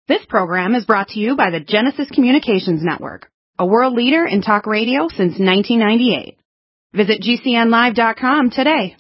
This program is brought to you by the Genesis Communications Network, a world leader in talk radio since 1998. Visit GCNlive.com today.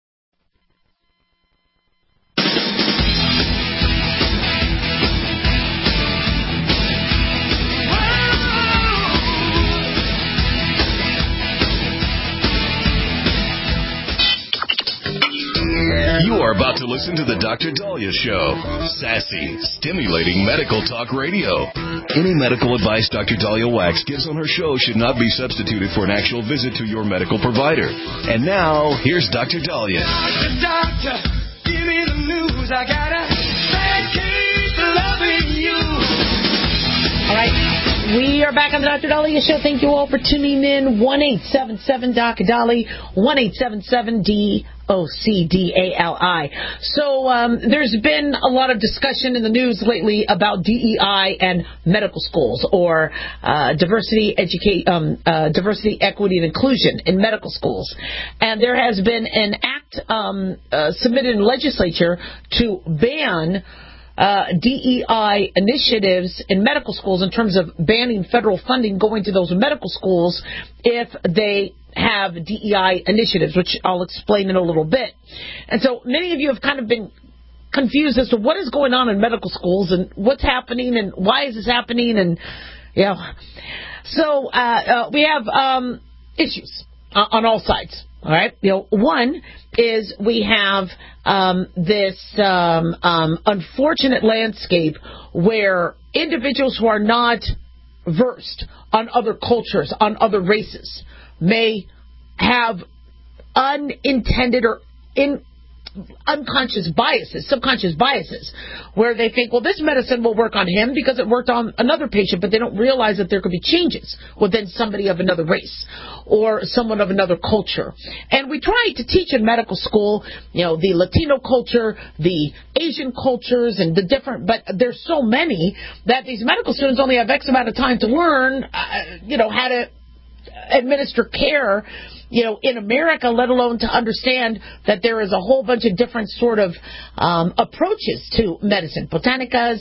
You are about to listen to the Dr. Daliah Show. Sassy, stimulating medical talk radio. Any medical advice Dr. Daliah Wax gives on her show should not be substituted for an actual visit to your medical provider. And now, here's Dr. Daliah. Doctor, give me the news. I got a bad case of loving you. All right. We are back on the Dr. Daliah Show. Thank you all for tuning in. 1-877-Dr. 1-877-DOCDALI. So there's been a lot of discussion in the news lately about DEI and medical schools, or diversity, equity, and inclusion in medical schools. And there has been an act submitted in the legislature to ban DEI initiatives in medical schools, in terms of banning federal funding going to those medical schools if they have DEI initiatives, which I'll explain in a little bit. And so many of you have kind of been confused as to what is going on in medical schools and what's happening and why is this happening, and so we have issues on all sides. All right. One is we have this unfortunate landscape where individuals who are not versed on other cultures, on other races, may have unintended or unconscious biases, subconscious biases, where they think, well, this medicine will work on him because it worked on another patient, but they don't realize that there could be changes within somebody of another race or someone of another culture. And we try to teach in medical school, the Latino culture, the Asian cultures, and the different, but there's so many that these medical students only have X amount of time to learn, how to administer care, in America, let alone to understand that there is a whole bunch of different sort of approaches to medicine, botanicas,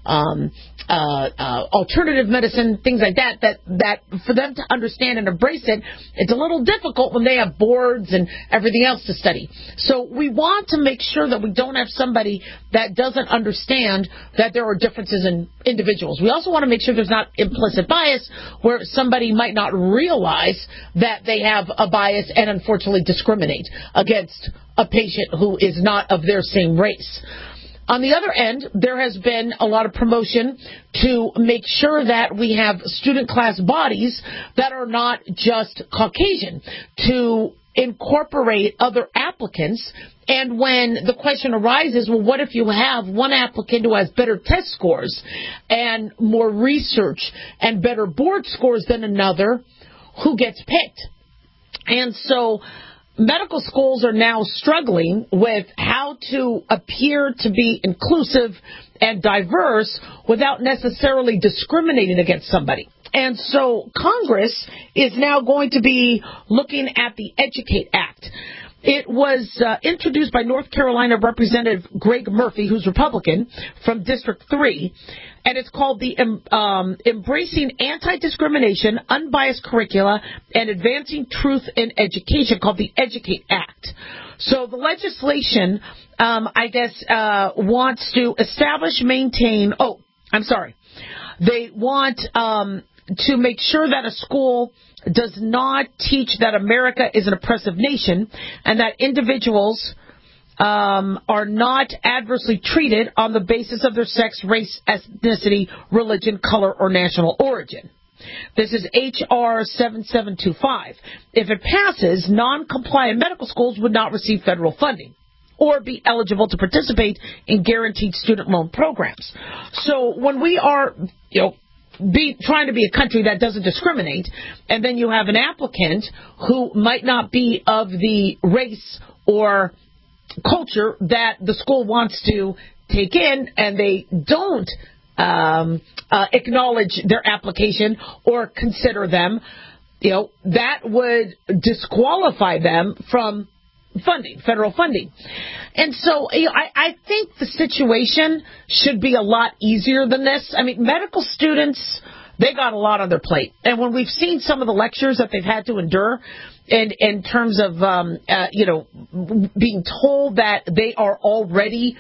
alternative medicine, things like that for them to understand and embrace it, it's a little difficult when they have boards and everything else to study. So we want to make sure that we don't have somebody that doesn't understand that there are differences in individuals. We also want to make sure there's not implicit bias where somebody might not realize that they have a bias and unfortunately discriminate against a patient who is not of their same race. On the other end, there has been a lot of promotion to make sure that we have student class bodies that are not just Caucasian, to incorporate other applicants. And when the question arises, well, what if you have one applicant who has better test scores and more research and better board scores than another, who gets picked? And so medical schools are now struggling with how to appear to be inclusive and diverse without necessarily discriminating against somebody. And so Congress is now going to be looking at the EDUCATE Act. It was introduced by North Carolina Representative Greg Murphy, who's Republican, from District 3, and it's called the Embracing Anti-Discrimination, Unbiased Curricula, and Advancing Truth in Education, called the EDUCATE Act. So the legislation, wants to establish, maintain, they want to make sure that a school does not teach that America is an oppressive nation and that individuals are not adversely treated on the basis of their sex, race, ethnicity, religion, color, or national origin. This is H.R. 7725. If it passes, non-compliant medical schools would not receive federal funding or be eligible to participate in guaranteed student loan programs. So when we are, trying to be a country that doesn't discriminate, and then you have an applicant who might not be of the race or culture that the school wants to take in, and they don't acknowledge their application or consider them, that would disqualify them from federal funding. And so I think the situation should be a lot easier than this. I mean, medical students, they got a lot on their plate. And when we've seen some of the lectures that they've had to endure in terms of, being told that they are already,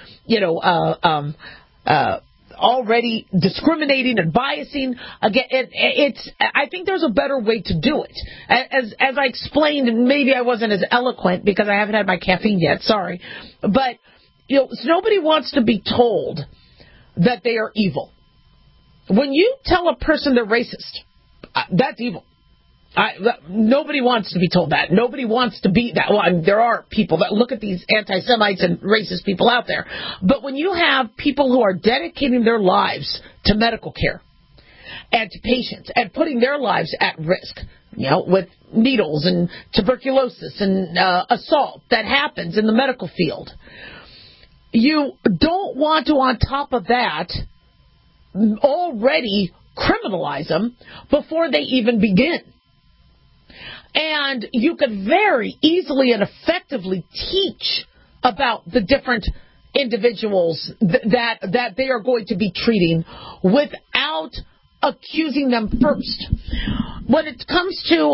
already discriminating and biasing, again, I think there's a better way to do it. As I explained, and maybe I wasn't as eloquent because I haven't had my caffeine yet, sorry. But, nobody wants to be told that they are evil. When you tell a person they're racist, that's evil. Nobody wants to be told that. Nobody wants to be that. Well, I mean, there are people that look at these anti-Semites and racist people out there. But when you have people who are dedicating their lives to medical care and to patients and putting their lives at risk, with needles and tuberculosis and assault that happens in the medical field, you don't want to, on top of that, already criminalize them before they even begin. And you could very easily and effectively teach about the different individuals that they are going to be treating without accusing them first. When it comes to,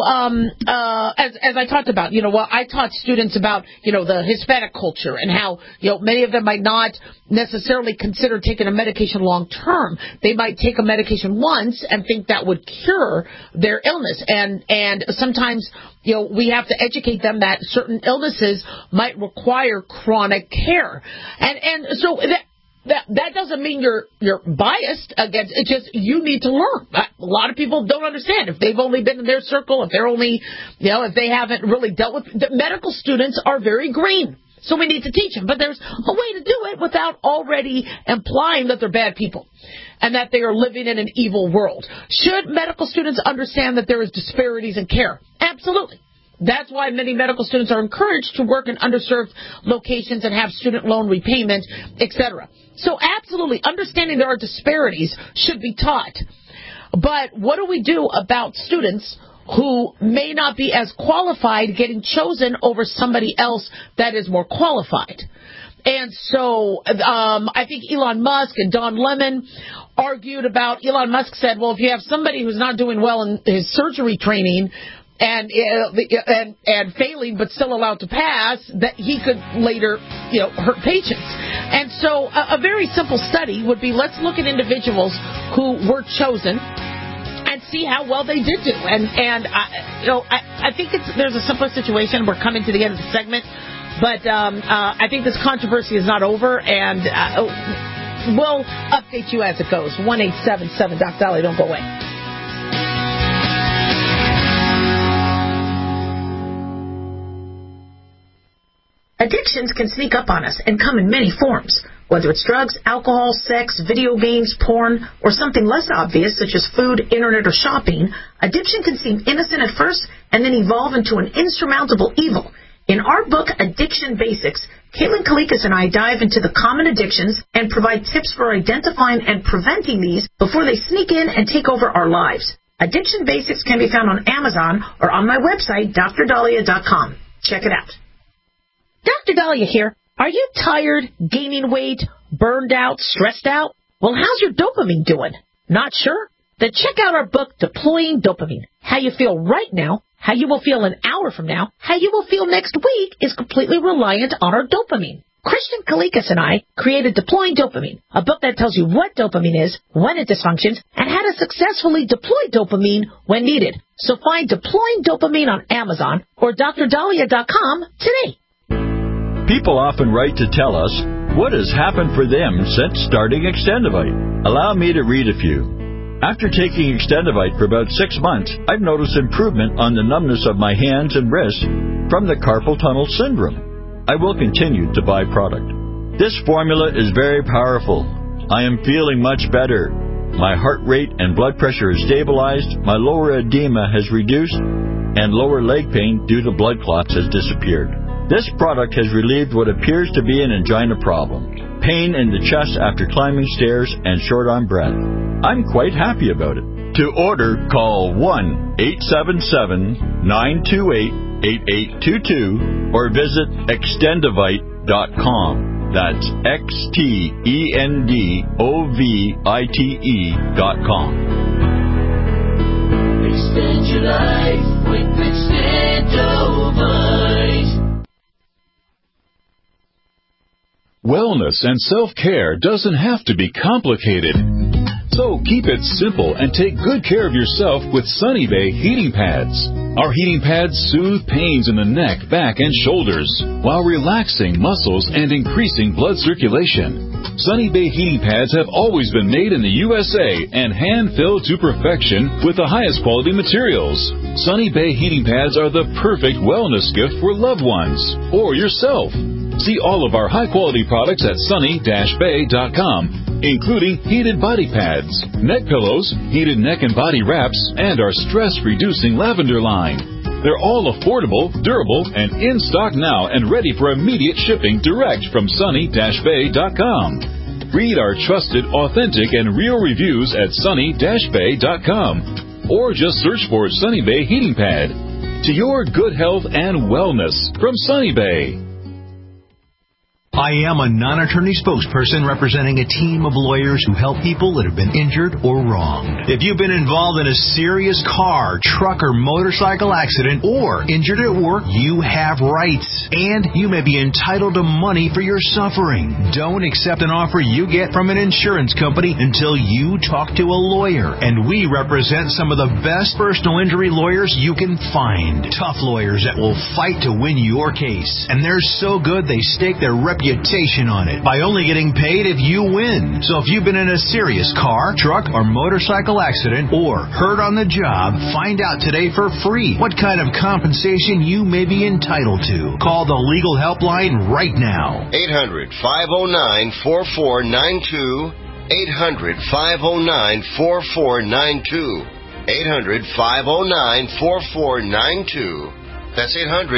as I talked about, I taught students about, the Hispanic culture and how, many of them might not necessarily consider taking a medication long term. They might take a medication once and think that would cure their illness. And sometimes, we have to educate them that certain illnesses might require chronic care. And so that doesn't mean you're biased against. It's just you need to learn. A lot of people don't understand if they've only been in their circle, if they're only, if they haven't really dealt with. The medical students are very green, so we need to teach them. But there's a way to do it without already implying that they're bad people and that they are living in an evil world. Should medical students understand that there is disparities in care? Absolutely. That's why many medical students are encouraged to work in underserved locations and have student loan repayment, etc. So absolutely, understanding there are disparities should be taught. But what do we do about students who may not be as qualified getting chosen over somebody else that is more qualified? And so I think Elon Musk and Don Lemon argued about, Elon Musk said, well, if you have somebody who's not doing well in his surgery training, and failing but still allowed to pass, that he could later, hurt patients. And so a very simple study would be, let's look at individuals who were chosen and see how well they did do. And I think there's a simpler situation. We're coming to the end of the segment, but I think this controversy is not over, and we'll update you as it goes. 1-877 Doc Dolly. Don't go away. Addictions can sneak up on us and come in many forms. Whether it's drugs, alcohol, sex, video games, porn, or something less obvious such as food, internet, or shopping, addiction can seem innocent at first and then evolve into an insurmountable evil. In our book, Addiction Basics, Caitlin Kalikas and I dive into the common addictions and provide tips for identifying and preventing these before they sneak in and take over our lives. Addiction Basics can be found on Amazon or on my website, DrDahlia.com. Check it out. Dr. Dahlia here. Are you tired, gaining weight, burned out, stressed out? Well, how's your dopamine doing? Not sure? Then check out our book, Deploying Dopamine. How you feel right now, how you will feel an hour from now, how you will feel next week is completely reliant on our dopamine. Christian Kalikas and I created Deploying Dopamine, a book that tells you what dopamine is, when it dysfunctions, and how to successfully deploy dopamine when needed. So find Deploying Dopamine on Amazon or DrDahlia.com today. People often write to tell us what has happened for them since starting Extendivite. Allow me to read a few. After taking Extendivite for about 6 months, I've noticed improvement on the numbness of my hands and wrists from the carpal tunnel syndrome. I will continue to buy product. This formula is very powerful. I am feeling much better. My heart rate and blood pressure is stabilized, my lower edema has reduced, and lower leg pain due to blood clots has disappeared. This product has relieved what appears to be an angina problem, pain in the chest after climbing stairs, and short on breath. I'm quite happy about it. To order, call 1-877-928 88822 or visit extendovite.com. That's extendovite.com. Extend your life with Extendovite. Wellness and self-care doesn't have to be complicated. So keep it simple and take good care of yourself with Sunny Bay heating pads. Our heating pads soothe pains in the neck, back, and shoulders while relaxing muscles and increasing blood circulation. Sunny Bay heating pads have always been made in the USA and hand-filled to perfection with the highest quality materials. Sunny Bay heating pads are the perfect wellness gift for loved ones or yourself. See all of our high-quality products at sunny-bay.com, including heated body pads, neck pillows, heated neck and body wraps, and our stress-reducing lavender line. They're all affordable, durable, and in stock now and ready for immediate shipping direct from sunny-bay.com. Read our trusted, authentic, and real reviews at sunny-bay.com, or just search for Sunny Bay Heating Pad. To your good health and wellness from Sunny Bay. I am a non-attorney spokesperson representing a team of lawyers who help people that have been injured or wronged. If you've been involved in a serious car, truck, or motorcycle accident or injured at work, you have rights, and you may be entitled to money for your suffering. Don't accept an offer you get from an insurance company until you talk to a lawyer, and we represent some of the best personal injury lawyers you can find. Tough lawyers that will fight to win your case, and they're so good they stake their reputation on it by only getting paid if you win. So if you've been in a serious car, truck, or motorcycle accident or hurt on the job, find out today for free what kind of compensation you may be entitled to. Call the legal helpline right now. 800-509-4492. 800-509-4492. 800-509-4492. That's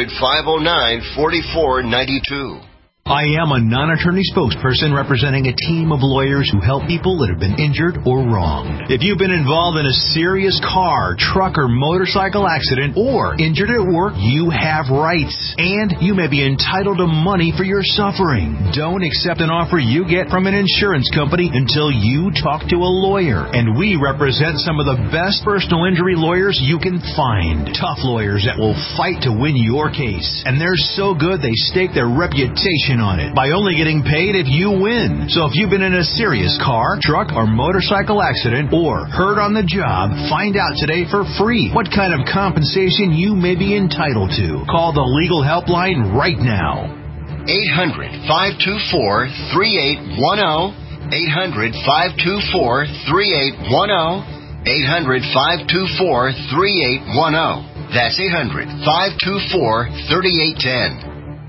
800-509-4492. I am a non-attorney spokesperson representing a team of lawyers who help people that have been injured or wronged. If you've been involved in a serious car, truck, or motorcycle accident or injured at work, you have rights, and you may be entitled to money for your suffering. Don't accept an offer you get from an insurance company until you talk to a lawyer, and we represent some of the best personal injury lawyers you can find. Tough lawyers that will fight to win your case, and they're so good they stake their reputation on it by only getting paid if you win. So if you've been in a serious car, truck, or motorcycle accident or hurt on the job, find out today for free what kind of compensation you may be entitled to. Call the legal helpline right now. 800-524-3810. 800-524-3810. 800-524-3810. That's 800-524-3810.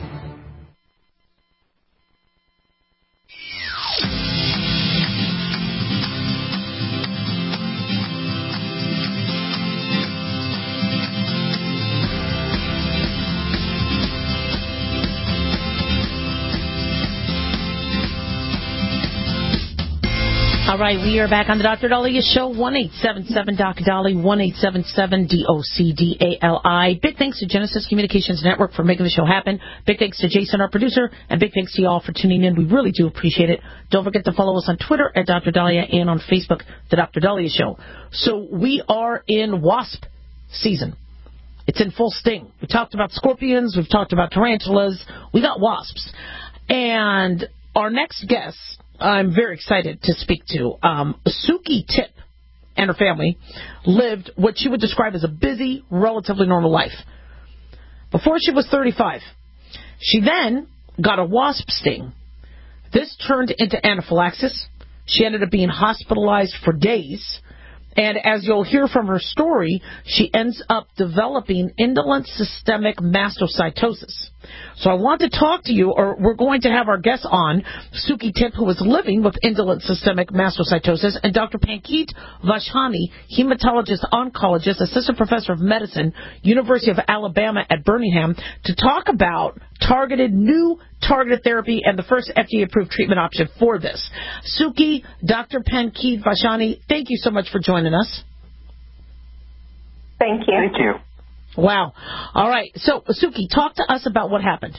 All right, we are back on the Dr. Daliah Show, 1-877-Dr. 1-877-DOCDALI. Big thanks to Genesis Communications Network for making the show happen. Big thanks to Jason, our producer, and big thanks to you all for tuning in. We really do appreciate it. Don't forget to follow us on Twitter at Dr. Daliah and on Facebook, The Dr. Daliah Show. So we are in wasp season. It's in full sting. We talked about scorpions. We've talked about tarantulas. We got wasps. And our next guest, I'm very excited to speak to. Suki Tip and her family lived what she would describe as a busy, relatively normal life. Before she was 35, she then got a wasp sting. This turned into anaphylaxis. She ended up being hospitalized for days. And as you'll hear from her story, she ends up developing indolent systemic mastocytosis. So I want to talk to you, or we're going to have our guest on, Suki Tip, who is living with indolent systemic mastocytosis, and Dr. Pankit Vachhani, hematologist, oncologist, assistant professor of medicine, University of Alabama at Birmingham, to talk about new targeted therapy and the first FDA-approved treatment option for this. Suki, Dr. Pankit Vachhani, thank you so much for joining us. Thank you. Thank you. Wow. All right. So, Suki, talk to us about what happened.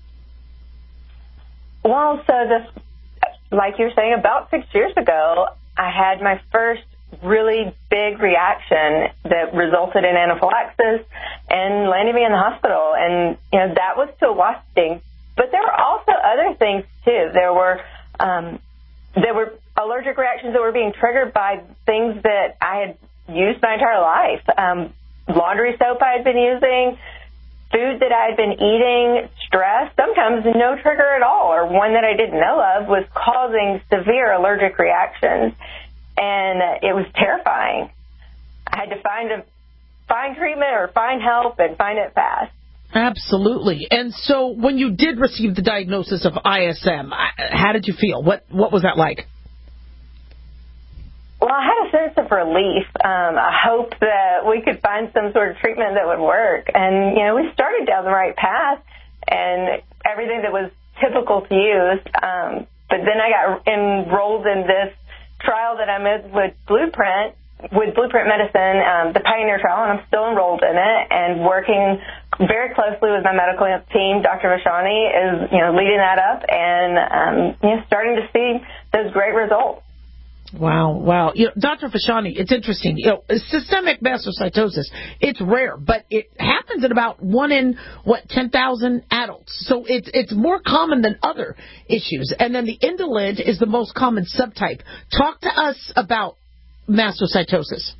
Well, so like you were saying, about 6 years ago, I had my first really big reaction that resulted in anaphylaxis and landed me in the hospital. And, that was to a wasp sting. But there were also other things, too. There were allergic reactions that were being triggered by things that I had used my entire life. Laundry soap I had been using, food that I had been eating, stress, sometimes no trigger at all, or one that I didn't know of was causing severe allergic reactions. And it was terrifying. I had to find treatment or find help and find it fast. Absolutely. And so when you did receive the diagnosis of ISM, how did you feel? What was that like? Well, I had a sense of relief. I hope that we could find some sort of treatment that would work. And, we started down the right path and everything that was typical to use. But then I got enrolled in this trial that I'm in with Blueprint Medicine, the Pioneer trial, and I'm still enrolled in it and working very closely with my medical team. Dr. Vashani is, leading that up and, starting to see those great results. Wow. Dr. Vashani, it's interesting. Systemic mastocytosis, it's rare, but it happens in about 1 in, 10,000 adults. So it's more common than other issues. And then the indolent is the most common subtype. Talk to us about mastocytosis.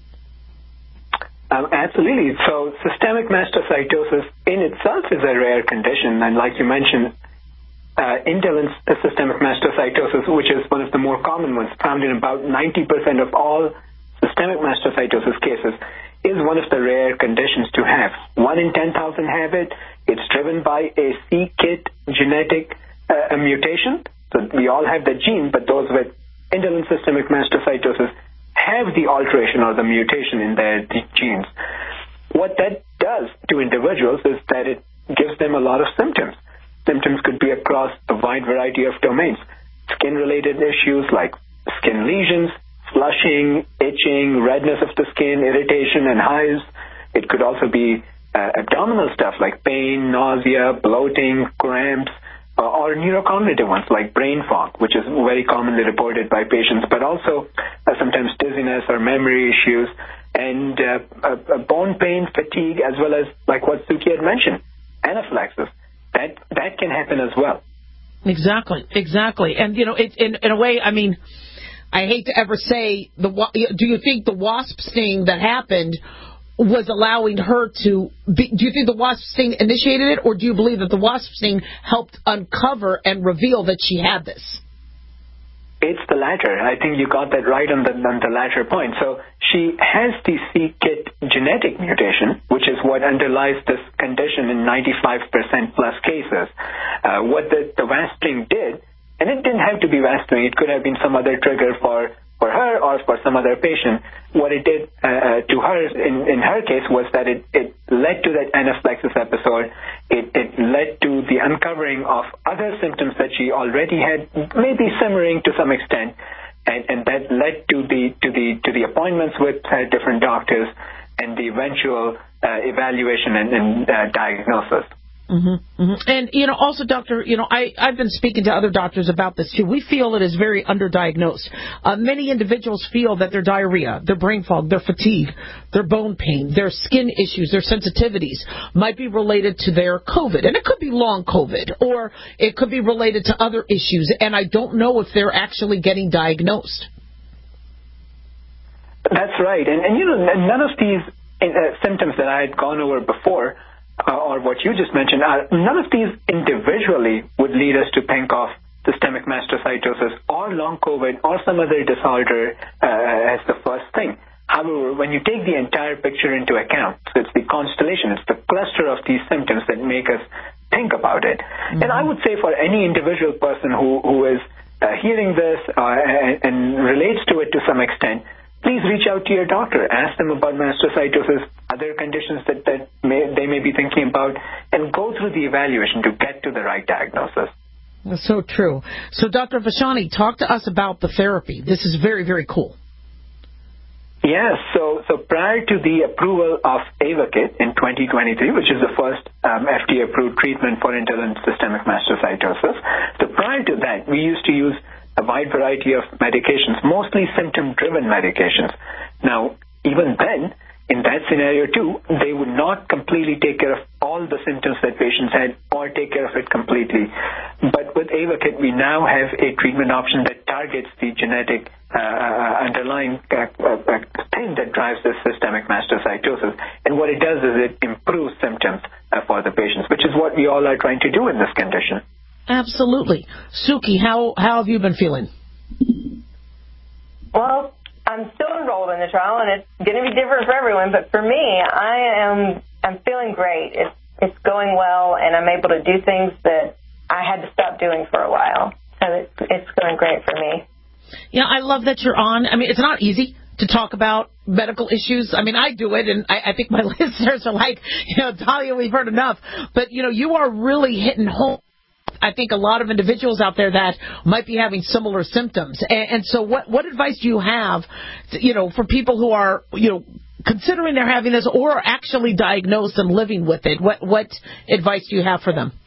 Absolutely. So systemic mastocytosis in itself is a rare condition. And like you mentioned, indolent systemic mastocytosis, which is one of the more common ones, found in about 90% of all systemic mastocytosis cases, is one of the rare conditions to have. 1 in 10,000 have it. It's driven by a c-KIT genetic mutation. So we all have the gene, but those with indolent systemic mastocytosis have the alteration or the mutation in their genes. What that does to individuals is that it gives them a lot of symptoms. Symptoms could be across a wide variety of domains. Skin-related issues like skin lesions, flushing, itching, redness of the skin, irritation, and hives. It could also be abdominal stuff like pain, nausea, bloating, cramps, or neurocognitive ones like brain fog, which is very commonly reported by patients, but also sometimes dizziness or memory issues, and bone pain, fatigue, as well as, like what Suki had mentioned, anaphylaxis. That can happen as well. Exactly. And, in a way, I mean, I hate to ever say, do you think the wasp sting that happened was allowing her to be, do you think the wasp sting initiated it, or do you believe that the wasp sting helped uncover and reveal that she had this? It's the latter. I think you got that right on the latter point. So she has the c-KIT genetic mutation, which is what underlies this condition in 95% plus cases. What the wasp sting did, and it didn't have to be wasp sting, it could have been some other trigger for her or for some other patient. What it did to her, in her case, was that it led to that anaphylaxis episode. It led to the uncovering of other symptoms that she already had, maybe simmering to some extent, and that led to the appointments with different doctors and the eventual evaluation and diagnosis. Mm-hmm, mm-hmm. And, also, doctor, I've been speaking to other doctors about this, too. We feel it is very underdiagnosed. Many individuals feel that their diarrhea, their brain fog, their fatigue, their bone pain, their skin issues, their sensitivities might be related to their COVID. And it could be long COVID, or it could be related to other issues. And I don't know if they're actually getting diagnosed. That's right. And none of these symptoms that I had gone over before, or what you just mentioned, none of these individually would lead us to think of systemic mastocytosis or long COVID or some other disorder as the first thing. However, when you take the entire picture into account, so it's the constellation, it's the cluster of these symptoms that make us think about it. Mm-hmm. And I would say for any individual person who is hearing this and relates to it to some extent, please reach out to your doctor. Ask them about mastocytosis, other conditions that they may be thinking about, and go through the evaluation to get to the right diagnosis. That's so true. So, Dr. Vashani, talk to us about the therapy. This is very, very cool. Yes, so prior to the approval of Ayvakit in 2023, which is the first FDA-approved treatment for indolent systemic mastocytosis, so prior to that, we used to use a wide variety of medications, mostly symptom-driven medications. Now, even then, in that scenario too, they would not completely take care of all the symptoms that patients had or take care of it completely. But with Ayvakit, we now have a treatment option that targets the genetic underlying thing that drives this systemic mastocytosis. And what it does is it improves symptoms for the patients, which is what we all are trying to do in this condition. Absolutely. Suki, how have you been feeling? Well, I'm still enrolled in the trial, and it's going to be different for everyone. But for me, I'm feeling great. It's going well, and I'm able to do things that I had to stop doing for a while. So it's going great for me. Yeah, I love that you're on. I mean, it's not easy to talk about medical issues. I mean, I do it, and I think my listeners are like, Dahlia, we've heard enough. But, you are really hitting home. I think a lot of individuals out there that might be having similar symptoms. And so what advice do you have, for people who are, considering they're having this or are actually diagnosed and living with it? What advice do you have for them?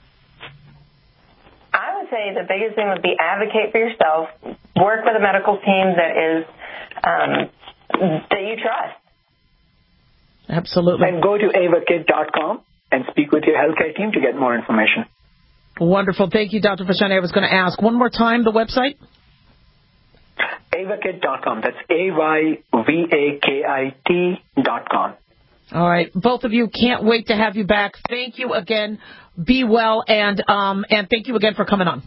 I would say the biggest thing would be advocate for yourself. Work with a medical team that you trust. Absolutely. And go to avakit.com and speak with your healthcare team to get more information. Wonderful. Thank you, Dr. Fashani. I was going to ask one more time the website. Avakit.com. That's AYVAKIT.com. All right. Both of you, can't wait to have you back. Thank you again. Be well, and thank you again for coming on.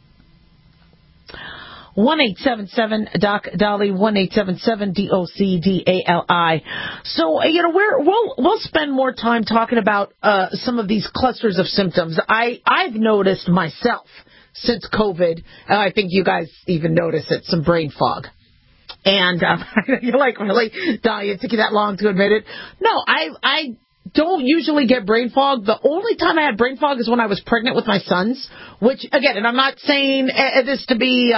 1-877-DOC-DALI, 1-877-DOC-DALI. So, we'll spend more time talking about some of these clusters of symptoms. I've noticed myself since COVID, I think you guys even noticed it, some brain fog. And you're like, really? Dahlia, it took you that long to admit it? No, I don't usually get brain fog. The only time I had brain fog is when I was pregnant with my sons, which, again, and I'm not saying this to be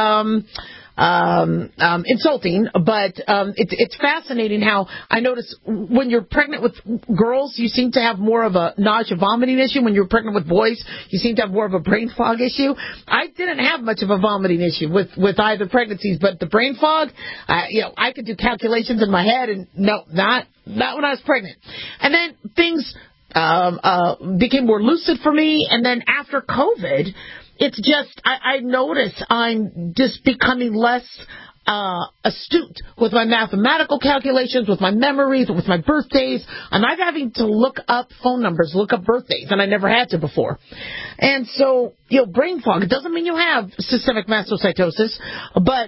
insulting, but it's fascinating how I notice when you're pregnant with girls, you seem to have more of a nausea vomiting issue. When you're pregnant with boys, you seem to have more of a brain fog issue. I didn't have much of a vomiting issue with either pregnancies, but the brain fog, I could do calculations in my head, and no, not when I was pregnant. And then things became more lucid for me, and then after COVID, it's just, I notice I'm just becoming less astute with my mathematical calculations, with my memories, with my birthdays. I'm having to look up phone numbers, look up birthdays, and I never had to before. And so, brain fog, it doesn't mean you have systemic mastocytosis, but,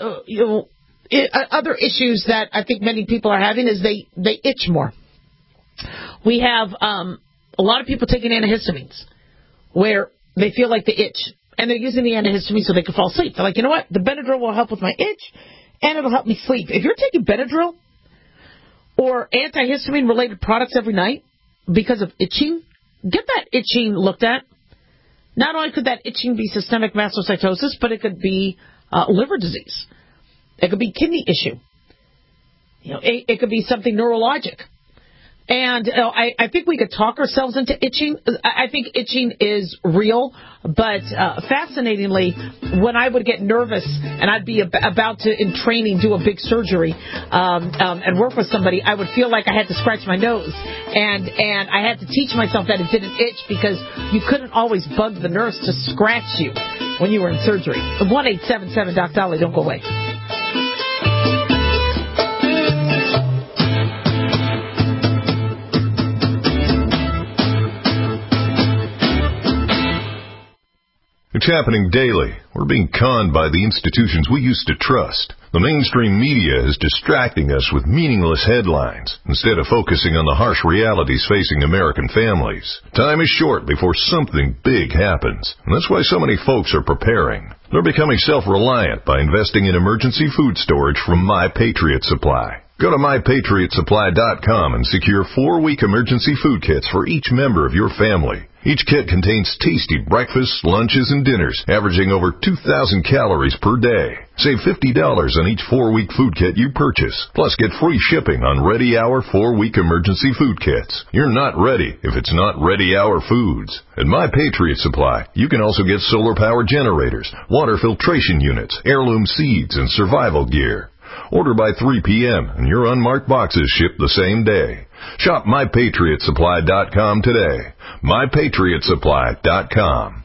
other issues that I think many people are having is they itch more. We have a lot of people taking antihistamines where they feel like they itch, and they're using the antihistamine so they can fall asleep. They're like, you know what? The Benadryl will help with my itch, and it'll help me sleep. If you're taking Benadryl or antihistamine-related products every night because of itching, get that itching looked at. Not only could that itching be systemic mastocytosis, but it could be liver disease. It could be kidney issue. It could be something neurologic. And I think we could talk ourselves into itching. I think itching is real, but fascinatingly, when I would get nervous and I'd be about to, in training, do a big surgery and work with somebody, I would feel like I had to scratch my nose. And I had to teach myself that it didn't itch because you couldn't always bug the nurse to scratch you when you were in surgery. 1-877-DOC-DALI, don't go away. It's happening daily. We're being conned by the institutions we used to trust. The mainstream media is distracting us with meaningless headlines instead of focusing on the harsh realities facing American families. Time is short before something big happens, and that's why so many folks are preparing. They're becoming self-reliant by investing in emergency food storage from My Patriot Supply. Go to MyPatriotSupply.com and secure 4-week emergency food kits for each member of your family. Each kit contains tasty breakfasts, lunches, and dinners, averaging over 2,000 calories per day. Save $50 on each 4-week food kit you purchase. Plus, get free shipping on Ready Hour 4-week emergency food kits. You're not ready if it's not Ready Hour Foods. At My Patriot Supply, you can also get solar power generators, water filtration units, heirloom seeds, and survival gear. Order by 3 p.m. and your unmarked boxes ship the same day. Shop MyPatriotSupply.com today. MyPatriotSupply.com.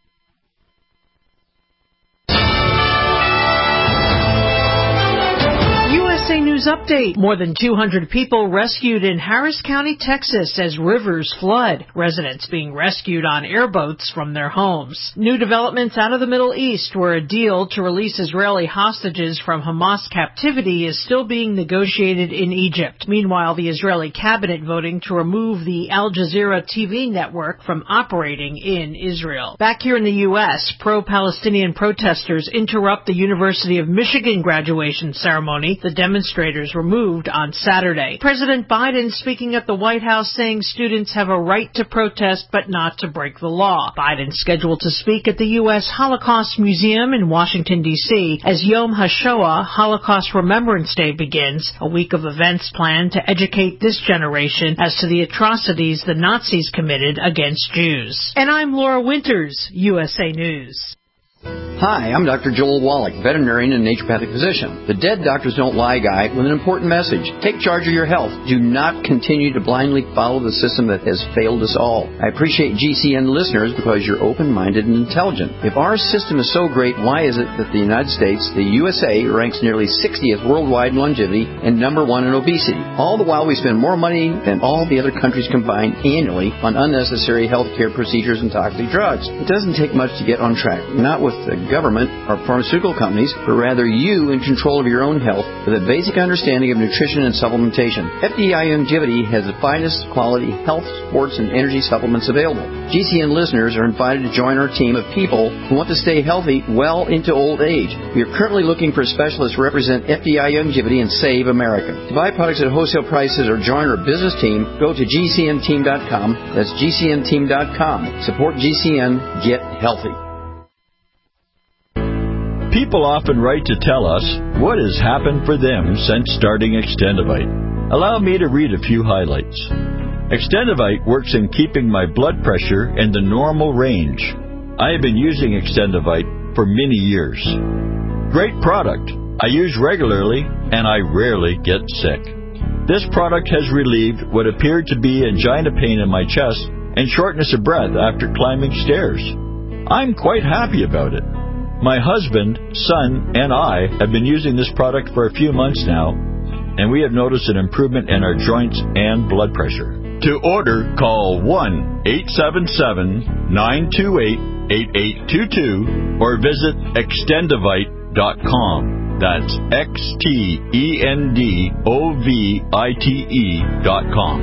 USA News Update. More than 200 people rescued in Harris County, Texas as rivers flood. Residents being rescued on airboats from their homes. New developments out of the Middle East, where a deal to release Israeli hostages from Hamas captivity is still being negotiated in Egypt. Meanwhile, the Israeli cabinet voting to remove the Al Jazeera TV network from operating in Israel. Back here in the U.S., pro-Palestinian protesters interrupt the University of Michigan graduation ceremony. The demonstrators were moved on Saturday. President Biden speaking at the White House saying students have a right to protest but not to break the law. Biden scheduled to speak at the U.S. Holocaust Museum in Washington, D.C. as Yom HaShoah, Holocaust Remembrance Day, begins, a week of events planned to educate this generation as to the atrocities the Nazis committed against Jews. And I'm Laura Winters, USA News. Hi, I'm Dr. Joel Wallach, veterinarian and naturopathic physician. The Dead Doctors Don't Lie guy with an important message. Take charge of your health. Do not continue to blindly follow the system that has failed us all. I appreciate GCN listeners because you're open-minded and intelligent. If our system is so great, why is it that the United States, the USA, ranks nearly 60th worldwide in longevity and number 1 in obesity? All the while we spend more money than all the other countries combined annually on unnecessary health care procedures and toxic drugs. It doesn't take much to get on track. Not with the government or pharmaceutical companies, but rather you in control of your own health with a basic understanding of nutrition and supplementation. FDI Longevity has the finest quality health, sports, and energy supplements available. GCN listeners are invited to join our team of people who want to stay healthy well into old age. We are currently looking for specialists to represent FDI Longevity and Save America. To buy products at wholesale prices or join our business team, go to GCNteam.com. That's GCNteam.com. Support GCN. Get healthy. People often write to tell us what has happened for them since starting Extendivite. Allow me to read a few highlights. Extendivite works in keeping my blood pressure in the normal range. I have been using Extendivite for many years. Great product. I use regularly and I rarely get sick. This product has relieved what appeared to be angina pain in my chest and shortness of breath after climbing stairs. I'm quite happy about it. My husband, son, and I have been using this product for a few months now, and we have noticed an improvement in our joints and blood pressure. To order, call 1-877-928-8822 or visit Extendivite.com. That's XTENDOVITE.com.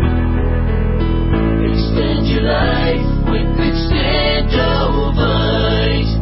Extend your life with Extendovite.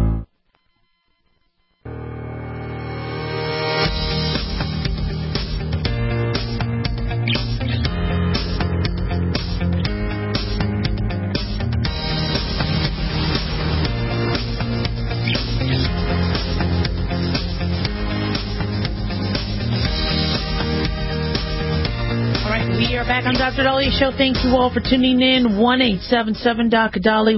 Back on Dr. Dalia's show. Thank you all for tuning in. 1-877-Dr.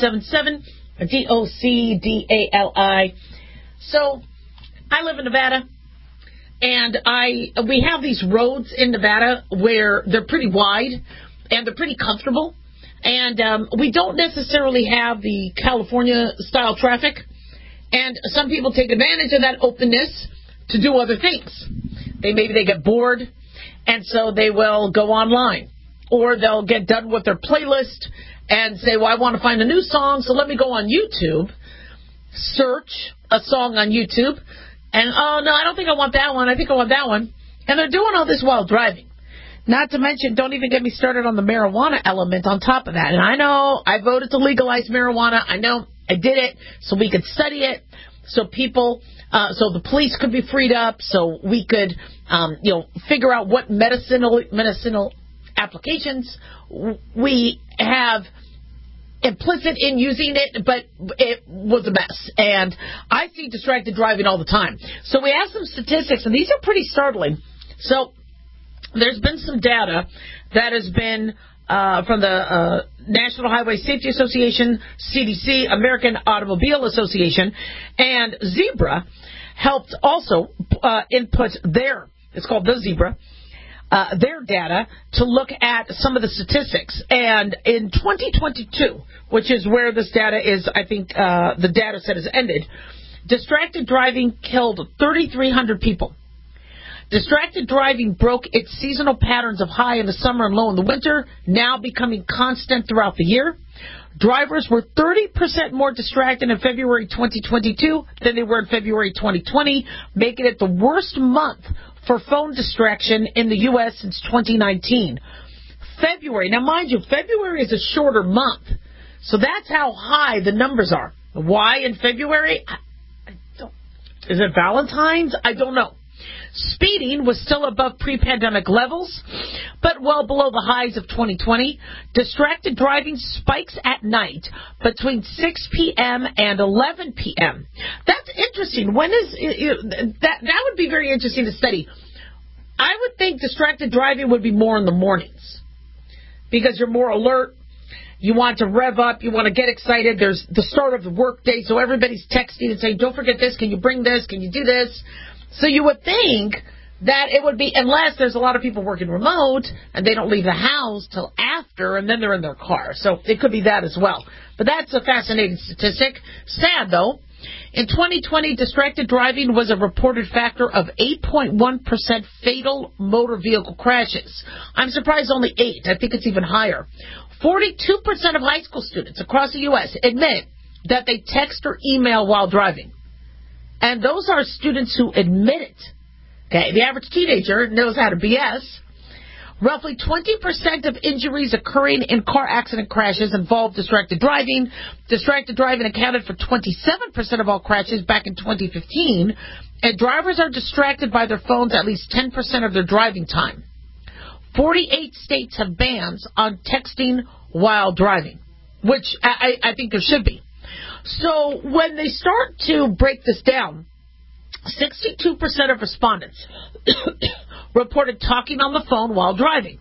1-877-DOCDALI. So, I live in Nevada, and we have these roads in Nevada where they're pretty wide and they're pretty comfortable, and we don't necessarily have the California-style traffic, and some people take advantage of that openness to do other things. Maybe they get bored, and so they will go online. Or they'll get done with their playlist and say, well, I want to find a new song, so let me go on YouTube, search a song on YouTube, and, oh, no, I don't think I want that one. I think I want that one. And they're doing all this while driving. Not to mention, don't even get me started on the marijuana element on top of that. And I know I voted to legalize marijuana. I know I did it so we could study it, so people... so the police could be freed up, so we could, figure out what medicinal applications we have implicit in using it, but it was a mess. And I see distracted driving all the time. So we have some statistics, and these are pretty startling. So there's been some data that has been from the National Highway Safety Association, CDC, American Automobile Association, and Zebra helped also input it's called the Zebra, their data to look at some of the statistics. And in 2022, which is where this data is, I think the data set has ended, distracted driving killed 3,300 people. Distracted driving broke its seasonal patterns of high in the summer and low in the winter, now becoming constant throughout the year. Drivers were 30% more distracted in February 2022 than they were in February 2020, making it the worst month for phone distraction in the U.S. since 2019. February, now mind you, February is a shorter month, so that's how high the numbers are. Why in February? Is it Valentine's? I don't know. Speeding was still above pre-pandemic levels, but well below the highs of 2020. Distracted driving spikes at night between 6 p.m. and 11 p.m. That's interesting. When is that would be very interesting to study. I would think distracted driving would be more in the mornings because you're more alert. You want to rev up. You want to get excited. There's the start of the work day, so everybody's texting and saying, don't forget this. Can you bring this? Can you do this? So you would think that it would be, unless there's a lot of people working remote and they don't leave the house till after and then they're in their car. So it could be that as well. But that's a fascinating statistic. Sad, though. In 2020, distracted driving was a reported factor of 8.1% fatal motor vehicle crashes. I'm surprised only 8. I think it's even higher. 42% of high school students across the U.S. admit that they text or email while driving. And those are students who admit it. Okay, the average teenager knows how to BS. Roughly 20% of injuries occurring in car accident crashes involve distracted driving. Distracted driving accounted for 27% of all crashes back in 2015. And drivers are distracted by their phones at least 10% of their driving time. 48 states have bans on texting while driving, which I think there should be. So when they start to break this down, 62% of respondents reported talking on the phone while driving.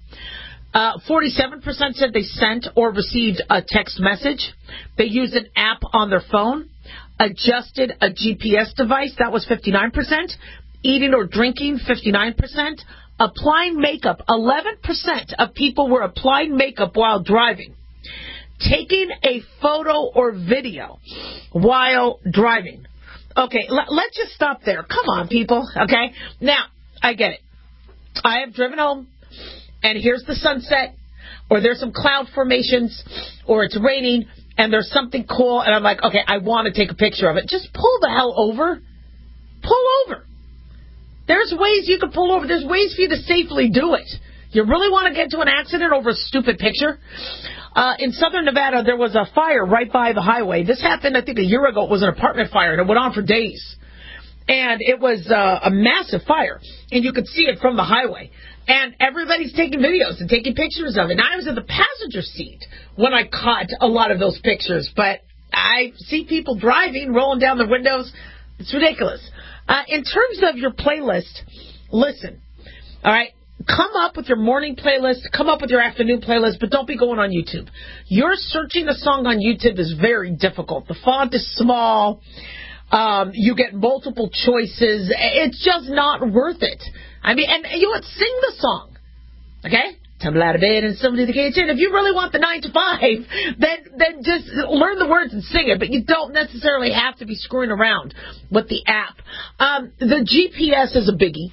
47% said they sent or received a text message. They used an app on their phone, adjusted a GPS device, that was 59%, eating or drinking, 59%, applying makeup, 11% of people were applying makeup while driving. Taking a photo or video while driving. Okay, let's just stop there. Come on, people, okay? Now, I get it. I have driven home, and here's the sunset, or there's some cloud formations, or it's raining, and there's something cool, and I'm like, okay, I want to take a picture of it. Just pull the hell over. Pull over. There's ways you can pull over. There's ways for you to safely do it. You really want to get into an accident over a stupid picture? In southern Nevada, there was a fire right by the highway. This happened, I think, a year ago. It was an apartment fire, and it went on for days. And it was a massive fire, and you could see it from the highway. And everybody's taking videos and taking pictures of it. And I was in the passenger seat when I caught a lot of those pictures. But I see people driving, rolling down the windows. It's ridiculous. In terms of your playlist, listen, all right? Come up with your morning playlist, come up with your afternoon playlist, but don't be going on YouTube. You're searching a song on YouTube is very difficult. The font is small. You get multiple choices. It's just not worth it. I mean, and you would sing the song, okay? Tumble out of bed and somebody in the kitchen. If you really want the 9 to 5, then just learn the words and sing it. But you don't necessarily have to be screwing around with the app. The GPS is a biggie.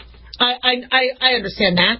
I understand that.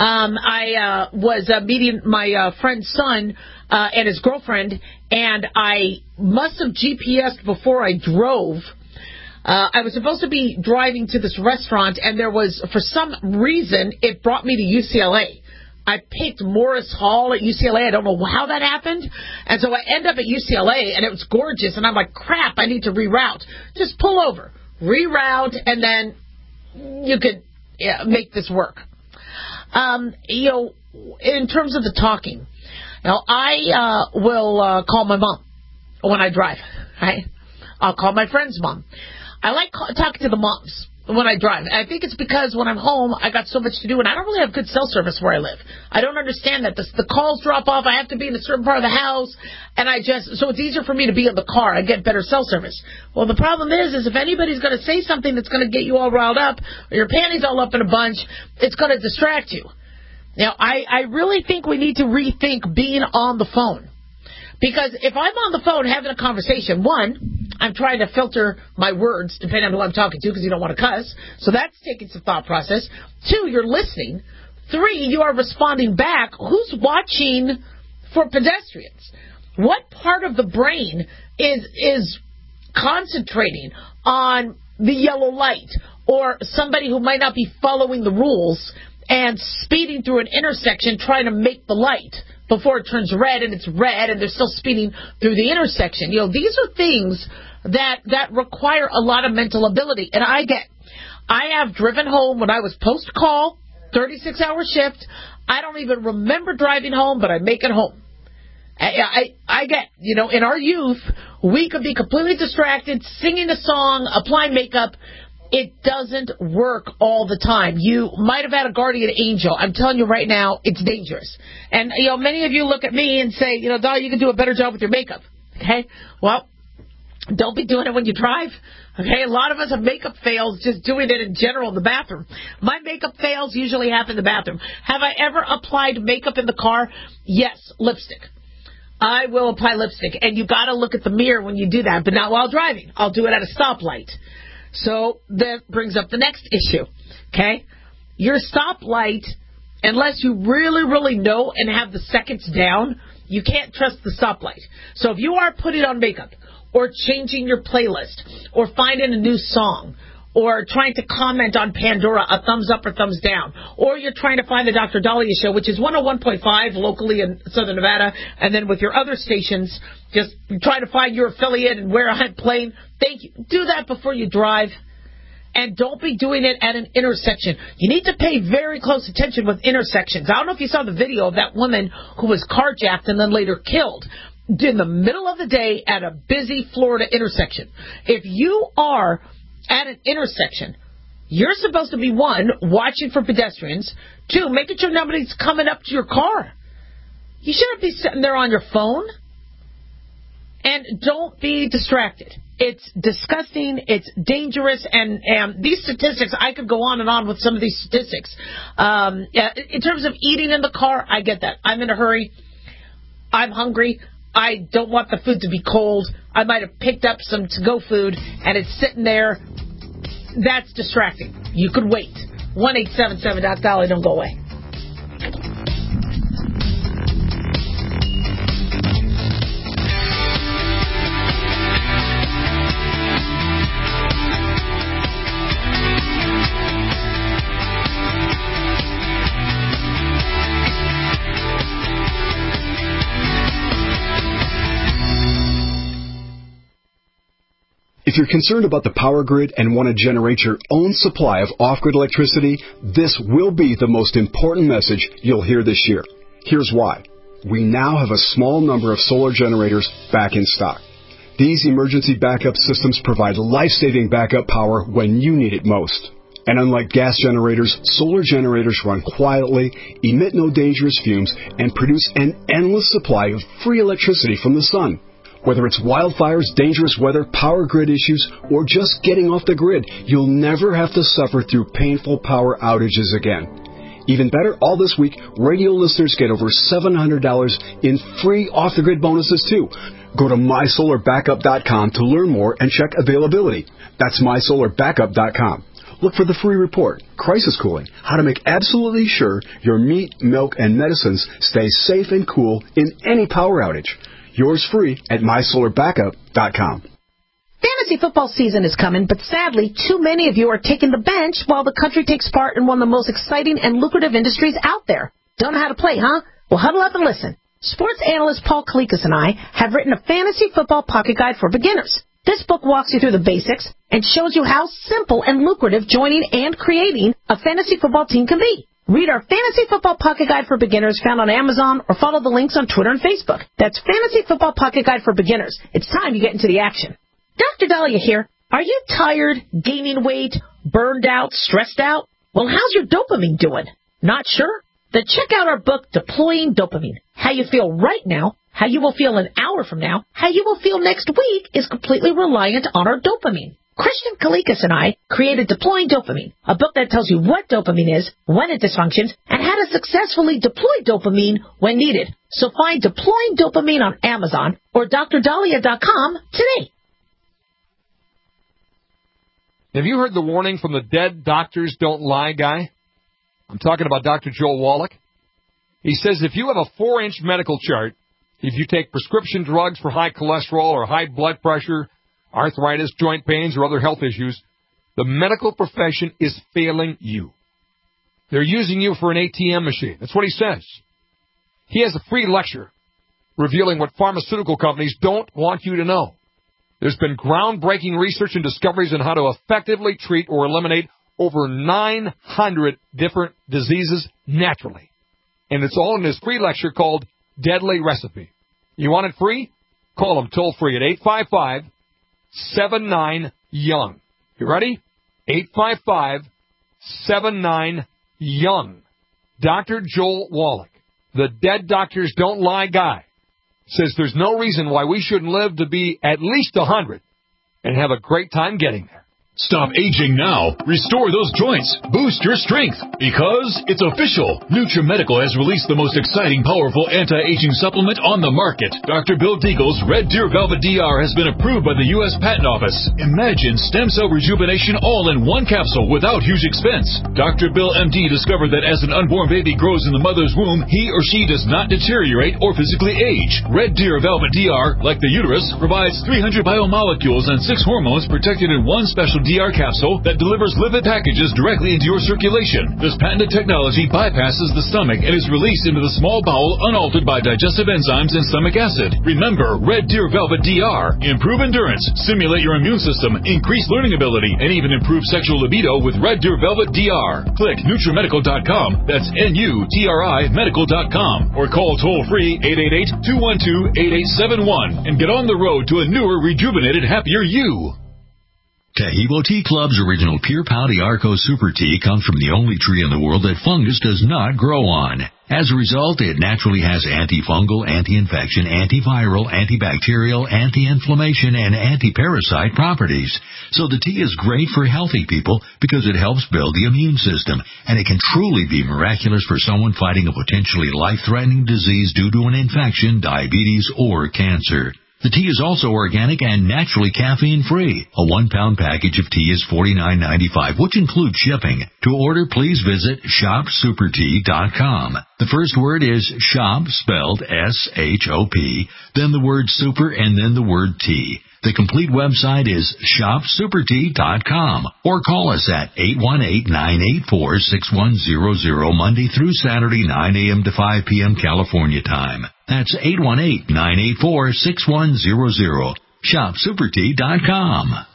I was meeting my friend's son and his girlfriend, and I must have GPSed before I drove. I was supposed to be driving to this restaurant, and there was, for some reason, it brought me to UCLA. I picked Morris Hall at UCLA. I don't know how that happened. And so I end up at UCLA, and it was gorgeous. And I'm like, crap, I need to reroute. Just pull over, reroute, and then you could make this work. in terms of the talking, now I will call my mom when I drive. Right? I'll call my friend's mom. I like talking to the moms when I drive. And I think it's because when I'm home, I got so much to do, and I don't really have good cell service where I live. I don't understand that. The calls drop off. I have to be in a certain part of the house, and so it's easier for me to be in the car. I get better cell service. Well, the problem is if anybody's going to say something that's going to get you all riled up, or your panties all up in a bunch, it's going to distract you. Now, I really think we need to rethink being on the phone. Because if I'm on the phone having a conversation, one, I'm trying to filter my words depending on who I'm talking to because you don't want to cuss. So that's taking some thought process. Two, you're listening. Three, you are responding back. Who's watching for pedestrians? What part of the brain is concentrating on the yellow light or somebody who might not be following the rules and speeding through an intersection trying to make the light before it turns red, and it's red, and they're still speeding through the intersection? These are things that require a lot of mental ability. And I have driven home when I was post-call, 36-hour shift. I don't even remember driving home, but I make it home. I get, in our youth, we could be completely distracted, singing a song, applying makeup. It doesn't work all the time. You might have had a guardian angel. I'm telling you right now, it's dangerous. And, many of you look at me and say, Doll, you can do a better job with your makeup. Okay? Well, don't be doing it when you drive. Okay? A lot of us have makeup fails just doing it in general in the bathroom. My makeup fails usually happen in the bathroom. Have I ever applied makeup in the car? Yes, lipstick. I will apply lipstick. And you got to look at the mirror when you do that, but not while driving. I'll do it at a stoplight. So that brings up the next issue, okay? Your stoplight, unless you really, really know and have the seconds down, you can't trust the stoplight. So if you are putting on makeup or changing your playlist or finding a new song or trying to comment on Pandora, a thumbs up or thumbs down, or you're trying to find the Dr. Dahlia Show, which is 101.5 locally in Southern Nevada, and then with your other stations, just try to find your affiliate and where I'm playing. Thank you. Do that before you drive. And don't be doing it at an intersection. You need to pay very close attention with intersections. I don't know if you saw the video of that woman who was carjacked and then later killed in the middle of the day at a busy Florida intersection. If you are at an intersection, you're supposed to be, one, watching for pedestrians, two, making sure nobody's coming up to your car. You shouldn't be sitting there on your phone. And don't be distracted. It's disgusting. It's dangerous. And these statistics, I could go on and on with some of these statistics. In terms of eating in the car, I get that. I'm in a hurry. I'm hungry. I don't want the food to be cold. I might have picked up some to-go food, and it's sitting there. That's distracting. You could wait. 1-877-DOC-DOLLY. Don't go away. If you're concerned about the power grid and want to generate your own supply of off-grid electricity, this will be the most important message you'll hear this year. Here's why. We now have a small number of solar generators back in stock. These emergency backup systems provide life-saving backup power when you need it most. And unlike gas generators, solar generators run quietly, emit no dangerous fumes, and produce an endless supply of free electricity from the sun. Whether it's wildfires, dangerous weather, power grid issues, or just getting off the grid, you'll never have to suffer through painful power outages again. Even better, all this week, radio listeners get over $700 in free off-the-grid bonuses, too. Go to MySolarBackup.com to learn more and check availability. That's MySolarBackup.com. Look for the free report, Crisis Cooling, how to make absolutely sure your meat, milk, and medicines stay safe and cool in any power outage. Yours free at MySolarBackup.com. Fantasy football season is coming, but sadly, too many of you are taking the bench while the country takes part in one of the most exciting and lucrative industries out there. Don't know how to play, huh? Well, huddle up and listen. Sports analyst Paul Kalikas and I have written a fantasy football pocket guide for beginners. This book walks you through the basics and shows you how simple and lucrative joining and creating a fantasy football team can be. Read our Fantasy Football Pocket Guide for Beginners found on Amazon or follow the links on Twitter and Facebook. That's Fantasy Football Pocket Guide for Beginners. It's time you get into the action. Dr. Dahlia here. Are you tired, gaining weight, burned out, stressed out? Well, how's your dopamine doing? Not sure? Then check out our book, Deploying Dopamine. How you feel right now, how you will feel an hour from now, how you will feel next week is completely reliant on our dopamine. Christian Kalikas and I created Deploying Dopamine, a book that tells you what dopamine is, when it dysfunctions, and how to successfully deploy dopamine when needed. So find Deploying Dopamine on Amazon or drdahlia.com today. Have you heard the warning from the Dead Doctors Don't Lie guy? I'm talking about Dr. Joel Wallach. He says if you have a 4-inch medical chart, if you take prescription drugs for high cholesterol or high blood pressure, arthritis, joint pains, or other health issues, the medical profession is failing you. They're using you for an ATM machine. That's what he says. He has a free lecture revealing what pharmaceutical companies don't want you to know. There's been groundbreaking research and discoveries on how to effectively treat or eliminate over 900 different diseases naturally. And it's all in this free lecture called Deadly Recipe. You want it free? Call them toll free at 855-79-YOUNG. You ready? 855-79-YOUNG. Dr. Joel Wallach, the Dead Doctors Don't Lie guy, says there's no reason why we shouldn't live to be at least 100 and have a great time getting there. Stop aging now. Restore those joints. Boost your strength. Because it's official. NutriMedical has released the most exciting, powerful anti-aging supplement on the market. Dr. Bill Deagle's Red Deer Velvet DR has been approved by the U.S. Patent Office. Imagine stem cell rejuvenation all in one capsule without huge expense. Dr. Bill MD discovered that as an unborn baby grows in the mother's womb, he or she does not deteriorate or physically age. Red Deer Velvet DR, like the uterus, provides 300 biomolecules and 6 hormones protected in one special DR capsule that delivers lipid packages directly into your circulation. This patented technology bypasses the stomach and is released into the small bowel unaltered by digestive enzymes and stomach acid. Remember, Red Deer Velvet DR. Improve endurance, stimulate your immune system, increase learning ability, and even improve sexual libido with Red Deer Velvet DR. Click NutriMedical.com, that's NUTRI Medical.com, or call toll-free 888-212-8871 and get on the road to a newer, rejuvenated, happier you. Taheebo Tea Club's original Pure Pouty Arco Super Tea comes from the only tree in the world that fungus does not grow on. As a result, it naturally has antifungal, anti-infection, antiviral, antibacterial, anti-inflammation, and anti-parasite properties. So the tea is great for healthy people because it helps build the immune system, and it can truly be miraculous for someone fighting a potentially life-threatening disease due to an infection, diabetes, or cancer. The tea is also organic and naturally caffeine-free. A 1-pound package of tea is $49.95, which includes shipping. To order, please visit shopsupertea.com. The first word is shop, spelled S-H-O-P, then the word super, and then the word tea. The complete website is shopsupertea.com, or call us at 818-984-6100 Monday through Saturday, 9 a.m. to 5 p.m. California time. That's 818-984-6100. shopsupertea.com.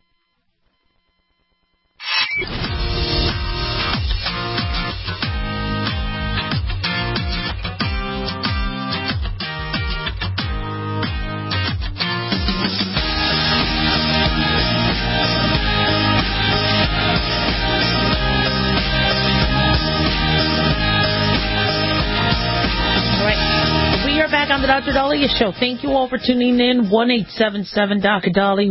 On the Dr. Dahlia Show. Thank you all for tuning in. 1-877-Dr. Dali,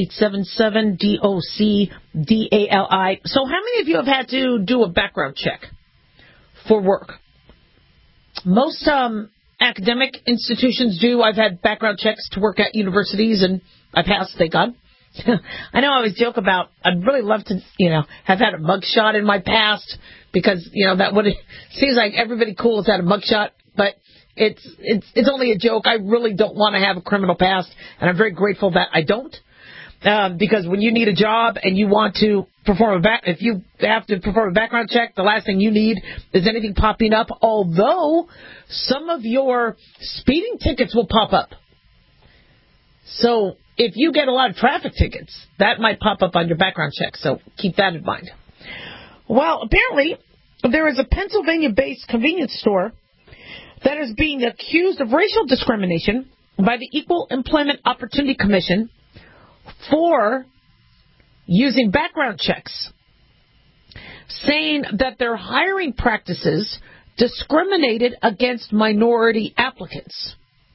1-877-DOC-DALI. So how many of you have had to do a background check for work? Most academic institutions do. I've had background checks to work at universities, and I passed, thank God. I know I always joke about, I'd really love to, have had a mugshot in my past, because, that would, seems like everybody cool has had a mugshot, but it's only a joke. I really don't want to have a criminal past, and I'm very grateful that I don't. Because when you need a job and you want to perform if you have to perform a background check, the last thing you need is anything popping up. Although some of your speeding tickets will pop up. So if you get a lot of traffic tickets, that might pop up on your background check. So keep that in mind. Well, apparently there is a Pennsylvania-based convenience store that is being accused of racial discrimination by the Equal Employment Opportunity Commission for using background checks, saying that their hiring practices discriminated against minority applicants.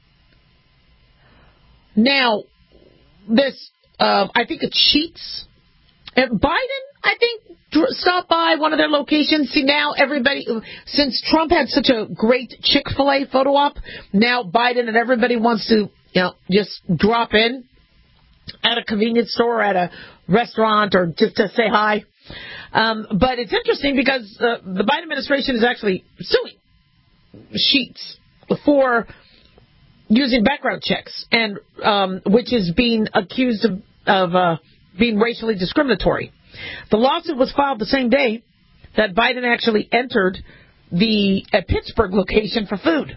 Now, this, I think it's Sheetz. And Biden, I think, stopped by one of their locations. See, now everybody, since Trump had such a great Chick-fil-A photo op, now Biden and everybody wants to, just drop in at a convenience store, or at a restaurant, or just to say hi. But it's interesting because the Biden administration is actually suing Sheetz for using background checks, and which is being accused of being racially discriminatory. The lawsuit was filed the same day that Biden actually entered the Pittsburgh location for food.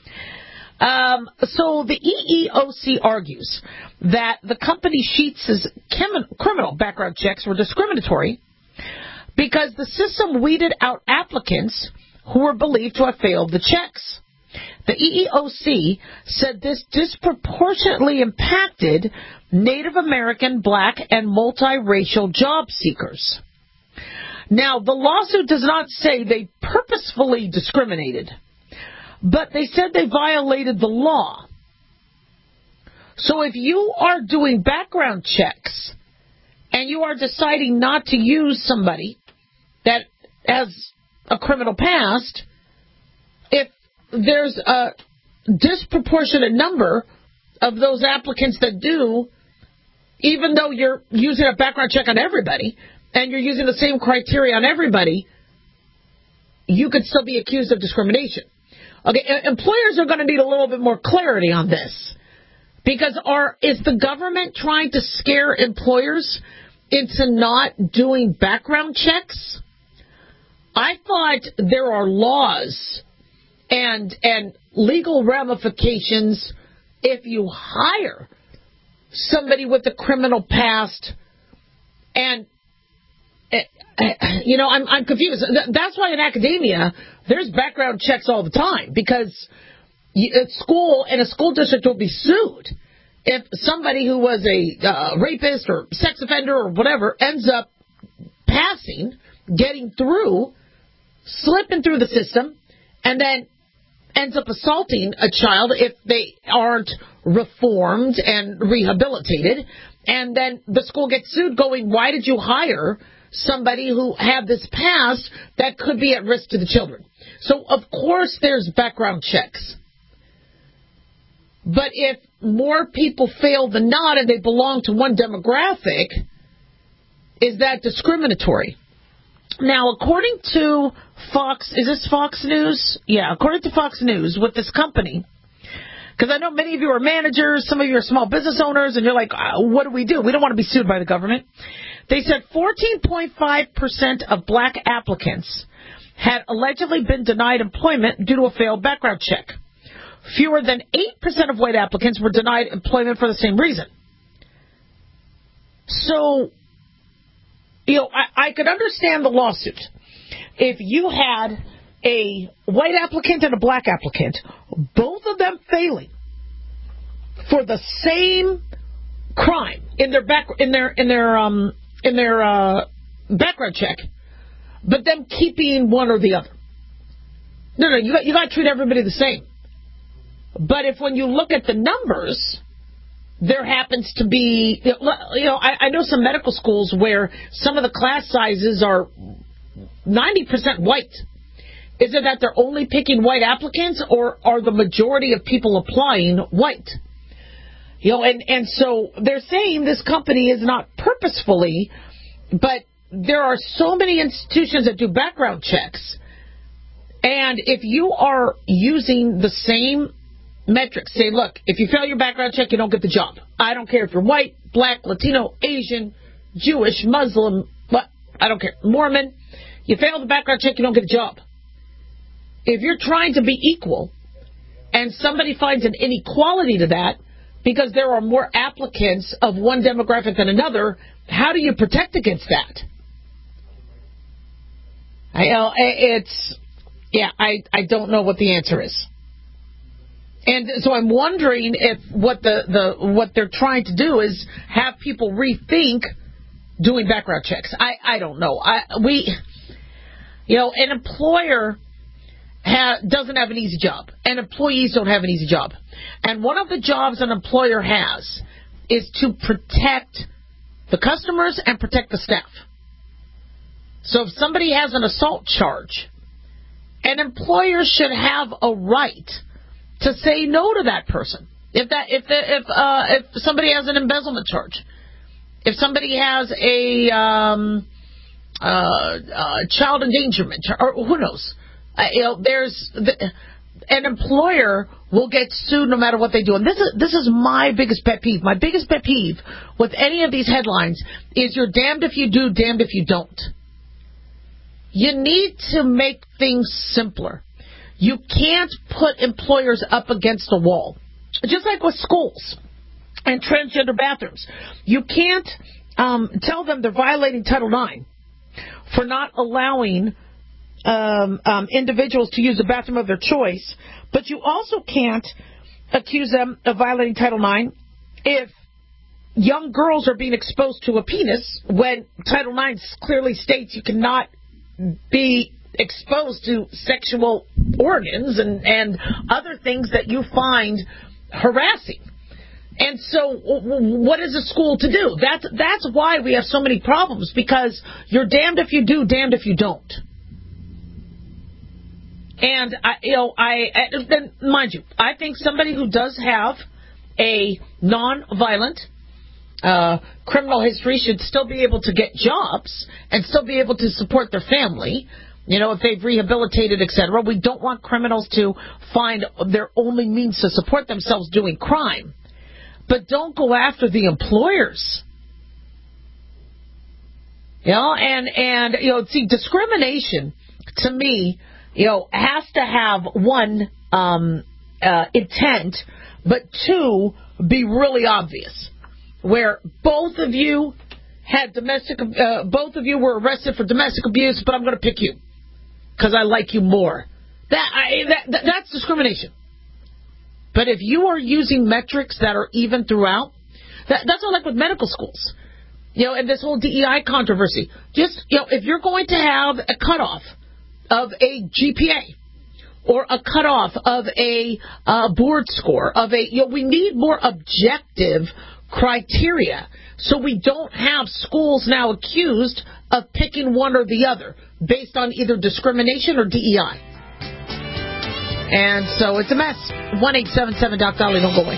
So the EEOC argues that the company Sheetz' criminal background checks were discriminatory because the system weeded out applicants who were believed to have failed the checks. The EEOC said this disproportionately impacted Native American, Black, and multiracial job seekers. Now, the lawsuit does not say they purposefully discriminated, but they said they violated the law. So if you are doing background checks and you are deciding not to use somebody that has a criminal past, if there's a disproportionate number of those applicants that do, even though you're using a background check on everybody and you're using the same criteria on everybody, you could still be accused of discrimination. Okay, employers are going to need a little bit more clarity on this, because is the government trying to scare employers into not doing background checks? I thought there are laws and legal ramifications if you hire somebody with a criminal past. And I'm confused. That's why in academia there's background checks all the time, because at school, and a school district will be sued if somebody who was a rapist or sex offender or whatever ends up passing, getting through, slipping through the system, and then ends up assaulting a child if they aren't reformed and rehabilitated. And then the school gets sued going, why did you hire somebody who had this past that could be at risk to the children? So, of course, there's background checks. But if more people fail than not and they belong to one demographic, is that discriminatory? Now, according to Fox, is this Fox News? Yeah, according to Fox News, with this company, because I know many of you are managers, some of you are small business owners, and you're like, what do? We don't want to be sued by the government. They said 14.5% of black applicants had allegedly been denied employment due to a failed background check. Fewer than 8% of white applicants were denied employment for the same reason. So, I could understand the lawsuit. If you had a white applicant and a black applicant, both of them failing for the same crime in their background check, but them keeping one or the other. No, you got to treat everybody the same. But if when you look at the numbers, there happens to be, I know some medical schools where some of the class sizes are 90% white. Is it that they're only picking white applicants, or are the majority of people applying white? And so they're saying this company is not purposefully, but there are so many institutions that do background checks. And if you are using the same metrics, say, look, if you fail your background check, you don't get the job. I don't care if you're white, black, Latino, Asian, Jewish, Muslim, I don't care, Mormon. You fail the background check, you don't get a job. If you're trying to be equal and somebody finds an inequality to that because there are more applicants of one demographic than another, how do you protect against that? I don't know what the answer is. And so I'm wondering if what they're trying to do is have people rethink doing background checks. I don't know. An employer doesn't have an easy job, and employees don't have an easy job. And one of the jobs an employer has is to protect the customers and protect the staff. So if somebody has an assault charge, an employer should have a right to say no to that person. If somebody has an embezzlement charge, if somebody has a child endangerment charge, or who knows, an employer will get sued no matter what they do. And this is my biggest pet peeve. My biggest pet peeve with any of these headlines is you're damned if you do, damned if you don't. You need to make things simpler. You can't put employers up against a wall. Just like with schools and transgender bathrooms. You can't tell them they're violating Title IX for not allowing individuals to use the bathroom of their choice, but you also can't accuse them of violating Title IX if young girls are being exposed to a penis when Title IX clearly states you cannot be exposed to sexual organs and other things that you find harassing. And so what is a school to do? That's why we have so many problems, because you're damned if you do, damned if you don't. And then mind you, I think somebody who does have a non-violent criminal history should still be able to get jobs and still be able to support their family, if they've rehabilitated, etc. We don't want criminals to find their only means to support themselves doing crime. But don't go after the employers. See, discrimination, to me, has to have one, intent, but two, be really obvious. Where both of you were arrested for domestic abuse, but I'm going to pick you because I like you more. That's discrimination. But if you are using metrics that are even throughout, that's not like with medical schools. And this whole DEI controversy. Just, if you're going to have a cutoff of a GPA or a cutoff of a board score, we need more objective criteria so we don't have schools now accused of picking one or the other based on either discrimination or DEI. And so it's a mess. 1-877-DOC-DOLLY. Don't go away.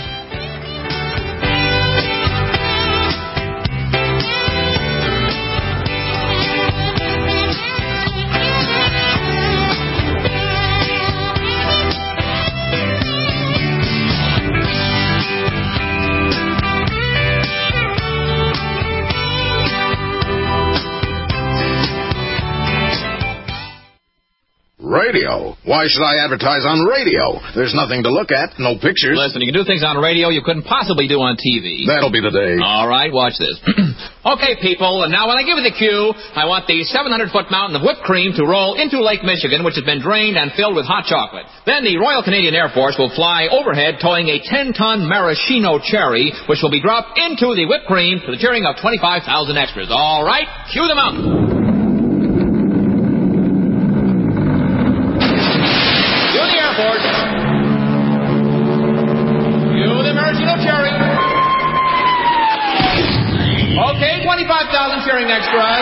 Radio? Why should I advertise on radio? There's nothing to look at, no pictures. Listen, you can do things on radio you couldn't possibly do on TV. That'll be the day. All right, watch this. Okay, people, and now when I give you the cue, I want the 700-foot mountain of whipped cream to roll into Lake Michigan, which has been drained and filled with hot chocolate. Then the Royal Canadian Air Force will fly overhead towing a 10-ton maraschino cherry, which will be dropped into the whipped cream to the cheering of 25,000 extras. All right, cue the mountain. Okay, 25,000 cheering extras.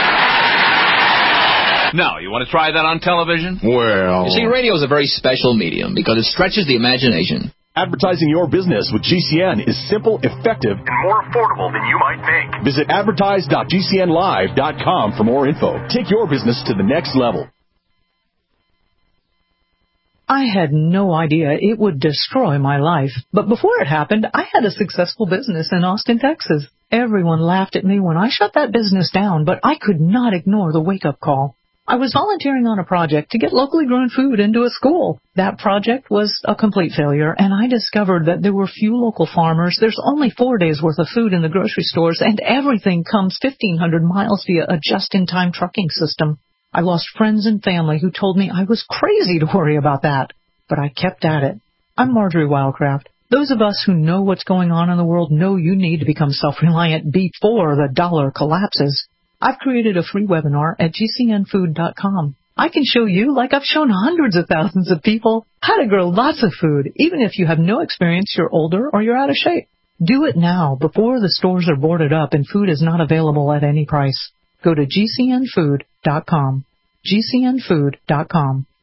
Now, you want to try that on television? Well... You see, radio is a very special medium because it stretches the imagination. Advertising your business with GCN is simple, effective, and more affordable than you might think. Visit advertise.gcnlive.com for more info. Take your business to the next level. I had no idea it would destroy my life. But before it happened, I had a successful business in Austin, Texas. Everyone laughed at me when I shut that business down, but I could not ignore the wake-up call. I was volunteering on a project to get locally grown food into a school. That project was a complete failure, and I discovered that there were few local farmers. There's only 4 days' worth of food in the grocery stores, and everything comes 1,500 miles via a just-in-time trucking system. I lost friends and family who told me I was crazy to worry about that. But I kept at it. I'm Marjorie Wildcraft. Those of us who know what's going on in the world know you need to become self-reliant before the dollar collapses. I've created a free webinar at gcnfood.com. I can show you, like I've shown hundreds of thousands of people, how to grow lots of food, even if you have no experience, you're older, or you're out of shape. Do it now, before the stores are boarded up and food is not available at any price. Go to gcnfood.com. gcnfood.com.